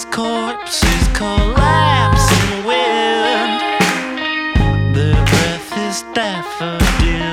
corpses collapse in wind. Their breath is daffodil.